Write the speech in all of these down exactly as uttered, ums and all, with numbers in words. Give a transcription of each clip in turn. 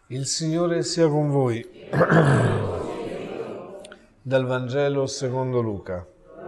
Il Signore sia con voi. Dal Vangelo secondo Luca.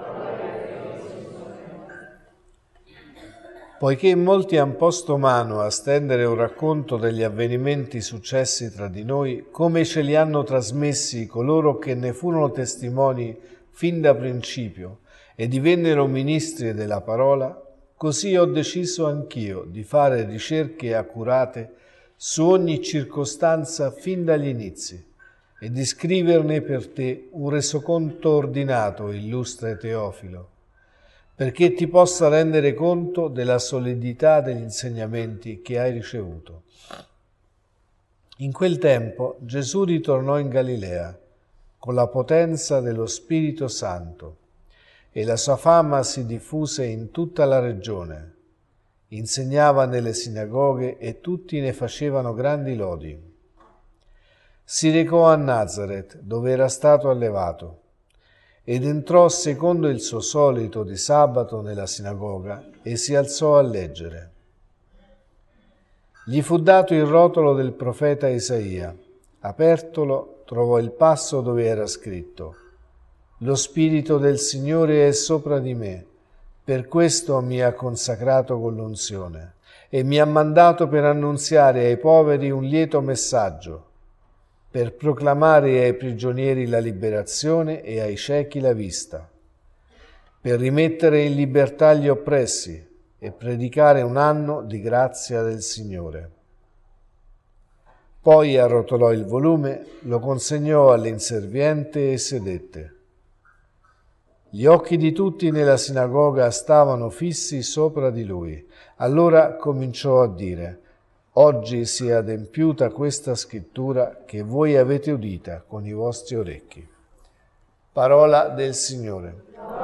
Poiché molti han posto mano a stendere un racconto degli avvenimenti successi tra di noi, come ce li hanno trasmessi coloro che ne furono testimoni fin da principio e divennero ministri della parola, così ho deciso anch'io di fare ricerche accurate su ogni circostanza fin dagli inizi e di scriverne per te un resoconto ordinato, illustre Teofilo, perché ti possa rendere conto della solidità degli insegnamenti che hai ricevuto. In quel tempo Gesù ritornò in Galilea con la potenza dello Spirito Santo e la sua fama si diffuse in tutta la regione. Insegnava nelle sinagoghe e tutti ne facevano grandi lodi. Si recò a Nazaret, dove era stato allevato, ed entrò secondo il suo solito di sabato nella sinagoga e si alzò a leggere. Gli fu dato il rotolo del profeta Isaia. Apertolo, trovò il passo dove era scritto: «Lo Spirito del Signore è sopra di me, per questo mi ha consacrato con l'unzione e mi ha mandato per annunziare ai poveri un lieto messaggio, per proclamare ai prigionieri la liberazione e ai ciechi la vista, per rimettere in libertà gli oppressi e predicare un anno di grazia del Signore». Poi arrotolò il volume, lo consegnò all'inserviente e sedette. Gli occhi di tutti nella sinagoga stavano fissi sopra di lui. Allora cominciò a dire: «Oggi si è adempiuta questa scrittura che voi avete udita con i vostri orecchi». Parola del Signore.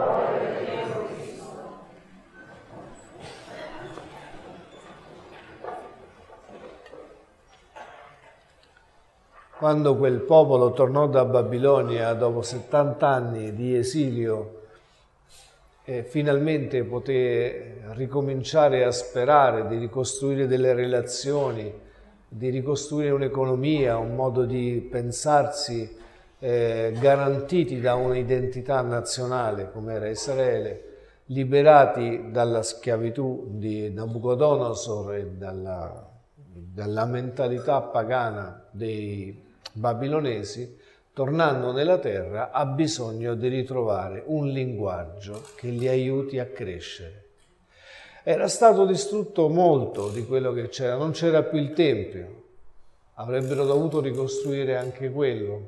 Quando quel popolo tornò da Babilonia dopo settanta anni di esilio e finalmente poté ricominciare a sperare di ricostruire delle relazioni, di ricostruire un'economia, un modo di pensarsi eh, garantiti da un'identità nazionale come era Israele, liberati dalla schiavitù di Nabucodonosor e dalla, dalla mentalità pagana dei babilonesi, tornando nella terra, ha bisogno di ritrovare un linguaggio che li aiuti a crescere. Era stato distrutto molto di quello che c'era, non c'era più il Tempio, avrebbero dovuto ricostruire anche quello.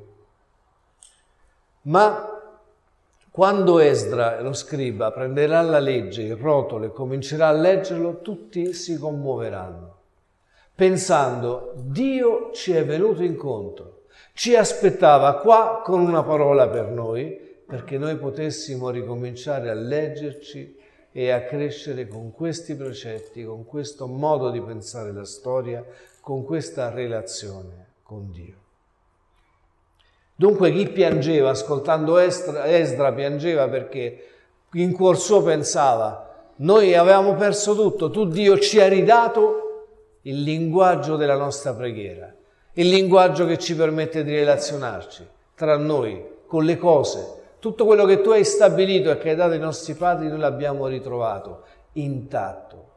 Ma quando Esdra, lo scriba, prenderà la legge, il rotolo e comincerà a leggerlo, tutti si commuoveranno, pensando: Dio ci è venuto incontro. Ci aspettava qua con una parola per noi, perché noi potessimo ricominciare a leggerci e a crescere con questi precetti, con questo modo di pensare la storia, con questa relazione con Dio. Dunque chi piangeva ascoltando Esdra, Esdra piangeva perché in cuor suo pensava: noi avevamo perso tutto, tu Dio ci hai ridato il linguaggio della nostra preghiera, il linguaggio che ci permette di relazionarci tra noi, con le cose. Tutto quello che tu hai stabilito e che hai dato ai nostri padri, noi l'abbiamo ritrovato intatto.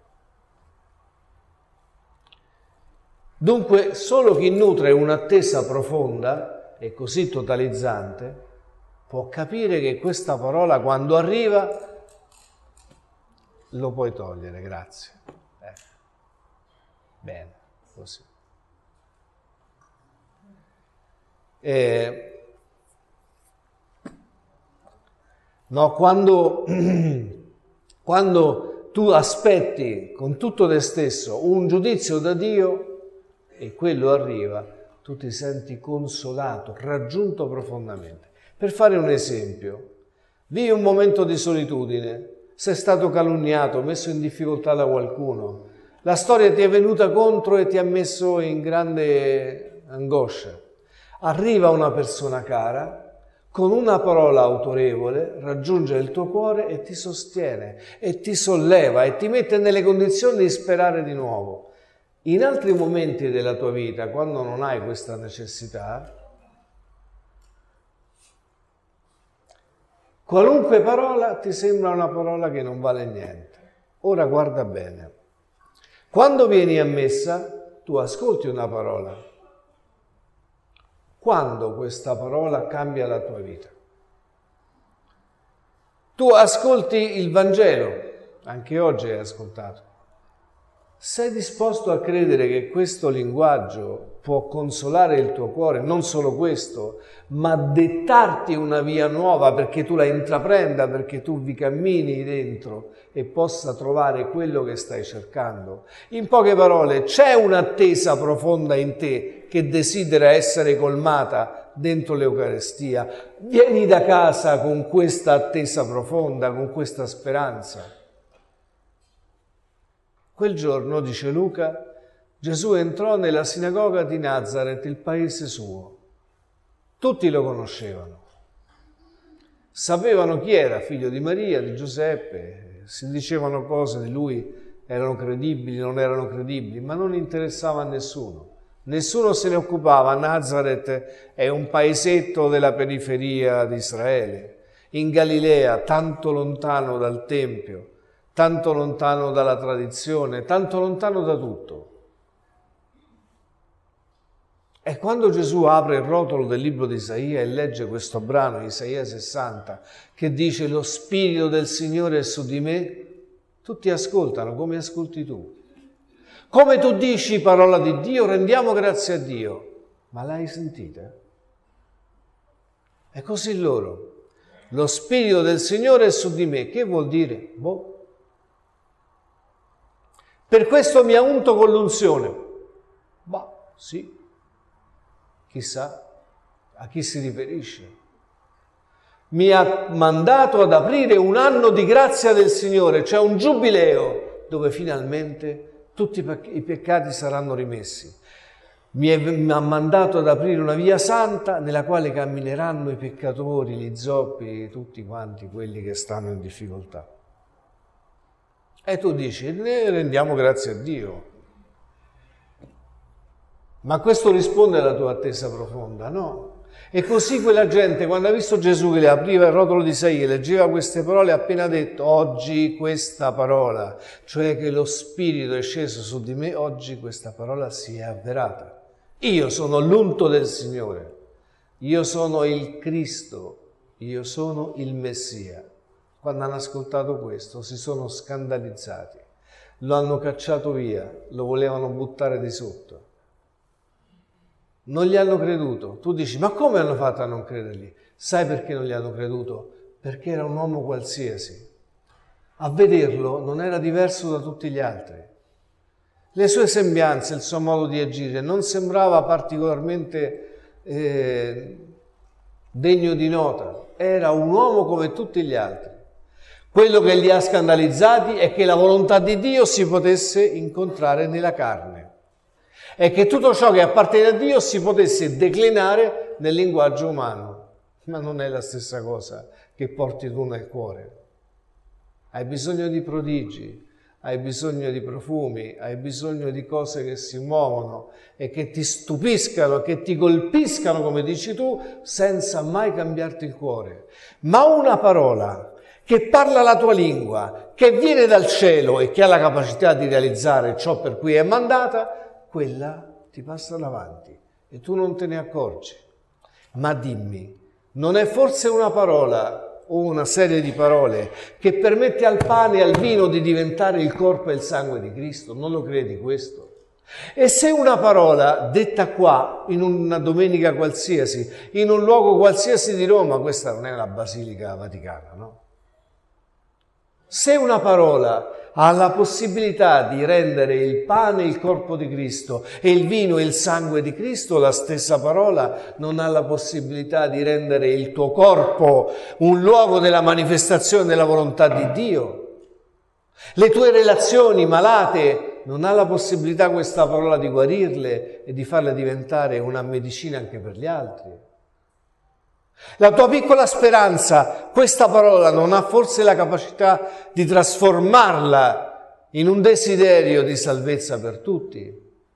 Dunque, solo chi nutre un'attesa profonda e così totalizzante può capire che questa parola, quando arriva, lo puoi togliere, grazie. Eh. Bene, così. Eh, no, quando, quando tu aspetti con tutto te stesso un giudizio da Dio e quello arriva, tu ti senti consolato, raggiunto profondamente. Per fare un esempio, vivi un momento di solitudine, sei stato calunniato, messo in difficoltà da qualcuno, la storia ti è venuta contro e ti ha messo in grande angoscia. Arriva una persona cara, con una parola autorevole, raggiunge il tuo cuore e ti sostiene, e ti solleva, e ti mette nelle condizioni di sperare di nuovo. In altri momenti della tua vita, quando non hai questa necessità, qualunque parola ti sembra una parola che non vale niente. Ora guarda bene. Quando vieni a messa, tu ascolti una parola. Quando questa parola cambia la tua vita? Tu ascolti il Vangelo, anche oggi hai ascoltato. Sei disposto a credere che questo linguaggio può consolare il tuo cuore, non solo questo, ma dettarti una via nuova perché tu la intraprenda, perché tu vi cammini dentro e possa trovare quello che stai cercando? In poche parole, c'è un'attesa profonda in te che desidera essere colmata dentro l'Eucaristia. Vieni da casa con questa attesa profonda, con questa speranza. Quel giorno, dice Luca, Gesù entrò nella sinagoga di Nazaret, il paese suo. Tutti lo conoscevano. Sapevano chi era, figlio di Maria, di Giuseppe, si dicevano cose di lui, erano credibili, non erano credibili, ma non interessava a nessuno. Nessuno se ne occupava. Nazaret è un paesetto della periferia di Israele, in Galilea, tanto lontano dal Tempio, tanto lontano dalla tradizione, tanto lontano da tutto. E quando Gesù apre il rotolo del libro di Isaia e legge questo brano, Isaia sessanta, che dice «Lo Spirito del Signore è su di me», tutti ascoltano come ascolti tu. Come tu dici parola di Dio, rendiamo grazie a Dio. Ma l'hai sentita? E così loro. Lo Spirito del Signore è su di me. Che vuol dire? Boh. Per questo mi ha unto con l'unzione. Bah, sì. Chissà a chi si riferisce. Mi ha mandato ad aprire un anno di grazia del Signore, cioè un giubileo, dove finalmente tutti i peccati saranno rimessi. Mi, è, mi ha mandato ad aprire una via santa nella quale cammineranno i peccatori, gli zoppi, tutti quanti quelli che stanno in difficoltà. E tu dici, ne rendiamo grazie a Dio. Ma questo risponde alla tua attesa profonda? No. E così quella gente, quando ha visto Gesù che le apriva il rotolo di Isaia, leggeva queste parole, ha appena detto, oggi questa parola, cioè che lo Spirito è sceso su di me, oggi questa parola si è avverata. Io sono l'unto del Signore, io sono il Cristo, io sono il Messia. Quando hanno ascoltato questo si sono scandalizzati, lo hanno cacciato via, lo volevano buttare di sotto. Non gli hanno creduto. Tu dici, ma come hanno fatto a non credergli? Sai perché non gli hanno creduto? Perché era un uomo qualsiasi. A vederlo non era diverso da tutti gli altri. Le sue sembianze, il suo modo di agire non sembrava particolarmente eh, degno di nota. Era un uomo come tutti gli altri. Quello che li ha scandalizzati è che la volontà di Dio si potesse incontrare nella carne. E che tutto ciò che appartiene a Dio si potesse declinare nel linguaggio umano. Ma non è la stessa cosa che porti tu nel cuore. Hai bisogno di prodigi, hai bisogno di profumi, hai bisogno di cose che si muovono e che ti stupiscano, che ti colpiscano, come dici tu, senza mai cambiarti il cuore. Ma una parola che parla la tua lingua, che viene dal cielo e che ha la capacità di realizzare ciò per cui è mandata, quella ti passa davanti e tu non te ne accorgi. Ma dimmi, non è forse una parola o una serie di parole che permette al pane e al vino di diventare il corpo e il sangue di Cristo? Non lo credi questo? E se una parola detta qua, in una domenica qualsiasi, in un luogo qualsiasi di Roma, questa non è la Basilica Vaticana, no? Se una parola ha la possibilità di rendere il pane il corpo di Cristo e il vino il sangue di Cristo, la stessa parola non ha la possibilità di rendere il tuo corpo un luogo della manifestazione della volontà di Dio. Le tue relazioni malate non ha la possibilità questa parola di guarirle e di farle diventare una medicina anche per gli altri. La tua piccola speranza, questa parola non ha forse la capacità di trasformarla in un desiderio di salvezza per tutti?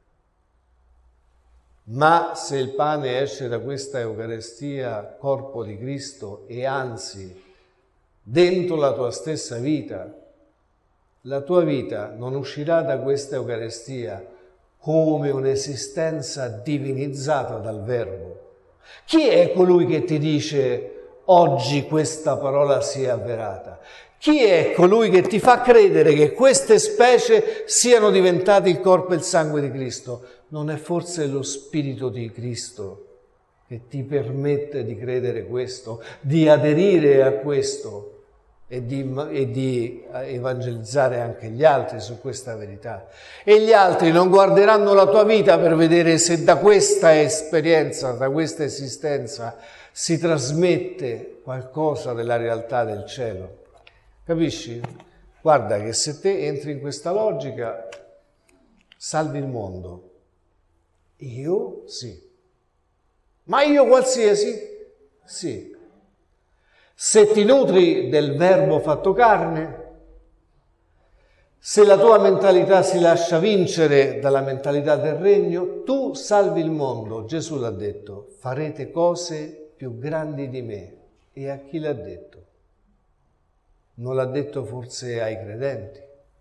Ma se il pane esce da questa Eucaristia, corpo di Cristo, e anzi dentro la tua stessa vita, la tua vita non uscirà da questa Eucaristia come un'esistenza divinizzata dal Verbo. Chi è colui che ti dice oggi questa parola si è avverata? Chi è colui che ti fa credere che queste specie siano diventate il corpo e il sangue di Cristo? Non è forse lo Spirito di Cristo che ti permette di credere questo, di aderire a questo e di, e di evangelizzare anche gli altri su questa verità? E gli altri non guarderanno la tua vita per vedere se da questa esperienza, da questa esistenza si trasmette qualcosa della realtà del cielo. Capisci? Guarda che se te entri in questa logica, salvi il mondo. Io sì. Ma io qualsiasi? Sì. Se ti nutri del Verbo fatto carne, se la tua mentalità si lascia vincere dalla mentalità del regno, tu salvi il mondo. Gesù l'ha detto, farete cose più grandi di me. E a chi l'ha detto? Non l'ha detto forse ai credenti?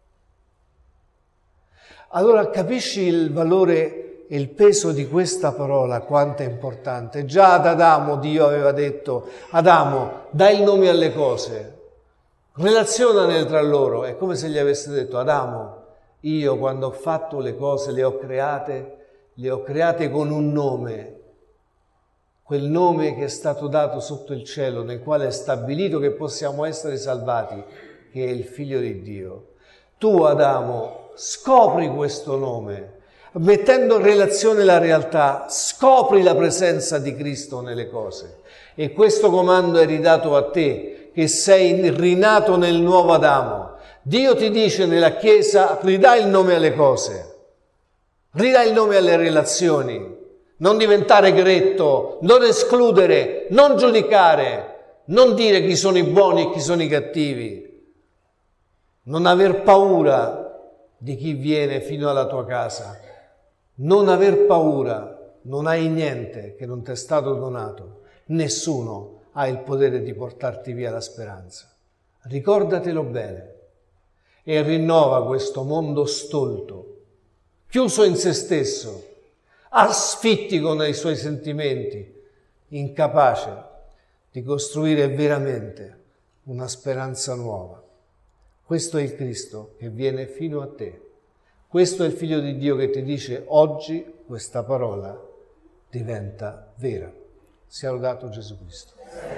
Allora capisci il valore e il peso di questa parola, quanto è importante. Già ad Adamo Dio aveva detto, Adamo, dai il nome alle cose, relazionane tra loro. È come se gli avesse detto, Adamo, io quando ho fatto le cose, le ho create, le ho create con un nome, quel nome che è stato dato sotto il cielo, nel quale è stabilito che possiamo essere salvati, che è il Figlio di Dio. Tu, Adamo, scopri questo nome, mettendo in relazione la realtà, scopri la presenza di Cristo nelle cose. E questo comando è ridato a te, che sei rinato nel nuovo Adamo. Dio ti dice nella Chiesa, ridai il nome alle cose, ridai il nome alle relazioni. Non diventare gretto, non escludere, non giudicare, non dire chi sono i buoni e chi sono i cattivi, non aver paura di chi viene fino alla tua casa, non aver paura, non hai niente che non ti è stato donato, nessuno ha il potere di portarti via la speranza. Ricordatelo bene e rinnova questo mondo stolto, chiuso in se stesso, asfittico nei suoi sentimenti, incapace di costruire veramente una speranza nuova. Questo è il Cristo che viene fino a te. Questo è il Figlio di Dio che ti dice oggi questa parola diventa vera. Sia lodato Gesù Cristo.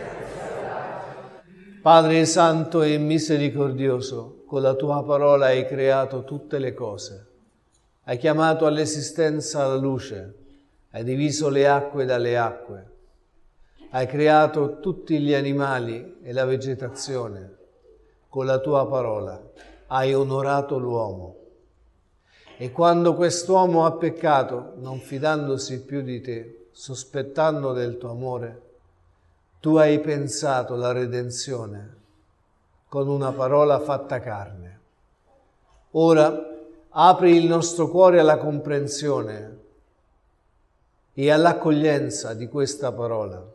Padre Santo e misericordioso, con la tua parola hai creato tutte le cose. Hai chiamato all'esistenza la luce, hai diviso le acque dalle acque, hai creato tutti gli animali e la vegetazione. Con la tua parola hai onorato l'uomo. E quando quest'uomo ha peccato, non fidandosi più di te, sospettando del tuo amore, tu hai pensato la redenzione con una parola fatta carne. Ora apri il nostro cuore alla comprensione e all'accoglienza di questa parola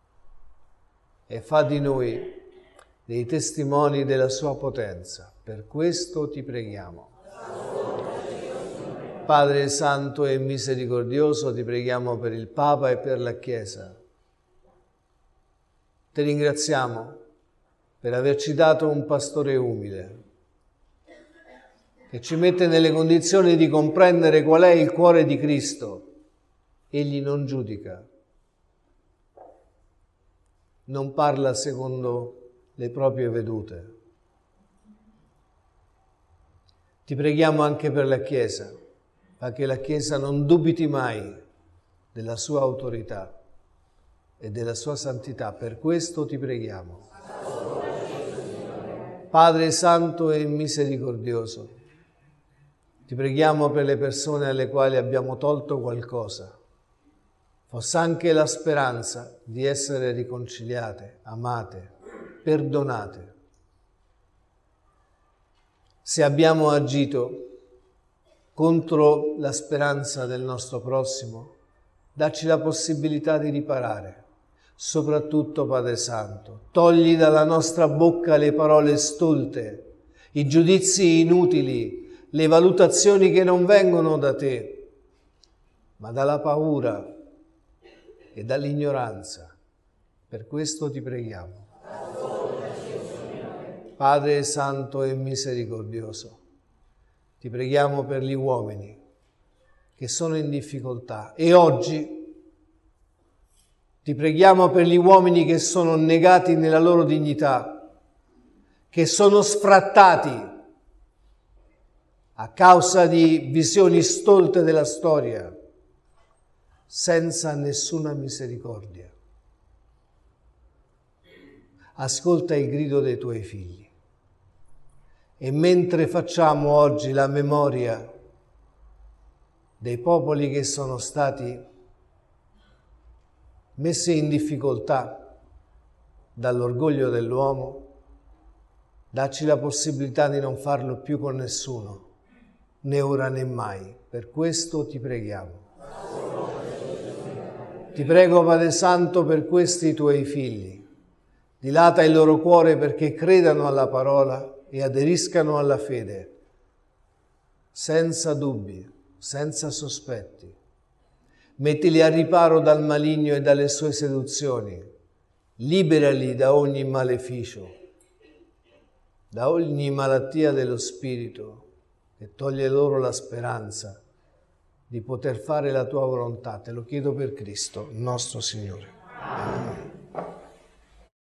e fa di noi dei testimoni della sua potenza. Per questo ti preghiamo. Padre Santo e misericordioso, ti preghiamo per il Papa e per la Chiesa. Ti ringraziamo per averci dato un pastore umile, che ci mette nelle condizioni di comprendere qual è il cuore di Cristo. Egli non giudica, non parla secondo le proprie vedute. Ti preghiamo anche per la Chiesa, affinché la Chiesa non dubiti mai della sua autorità e della sua santità. Per questo ti preghiamo. Padre Santo e misericordioso, ti preghiamo per le persone alle quali abbiamo tolto qualcosa, fosse anche la speranza di essere riconciliate, amate, perdonate. Se abbiamo agito contro la speranza del nostro prossimo, dacci la possibilità di riparare. Soprattutto, Padre Santo, togli dalla nostra bocca le parole stolte, i giudizi inutili, le valutazioni che non vengono da te, ma dalla paura e dall'ignoranza. Per questo ti preghiamo. Padre Santo e misericordioso, ti preghiamo per gli uomini che sono in difficoltà e oggi ti preghiamo per gli uomini che sono negati nella loro dignità, che sono sfrattati a causa di visioni stolte della storia, senza nessuna misericordia. Ascolta il grido dei tuoi figli e mentre facciamo oggi la memoria dei popoli che sono stati messi in difficoltà dall'orgoglio dell'uomo, dacci la possibilità di non farlo più con nessuno, né ora né mai. Per questo ti preghiamo. Ti prego, Padre Santo, per questi tuoi figli. Dilata il loro cuore perché credano alla parola e aderiscano alla fede, senza dubbi, senza sospetti. Mettili a riparo dal maligno e dalle sue seduzioni. Liberali da ogni maleficio, da ogni malattia dello spirito che toglie loro la speranza di poter fare la tua volontà. Te lo chiedo per Cristo, nostro Signore. Amen.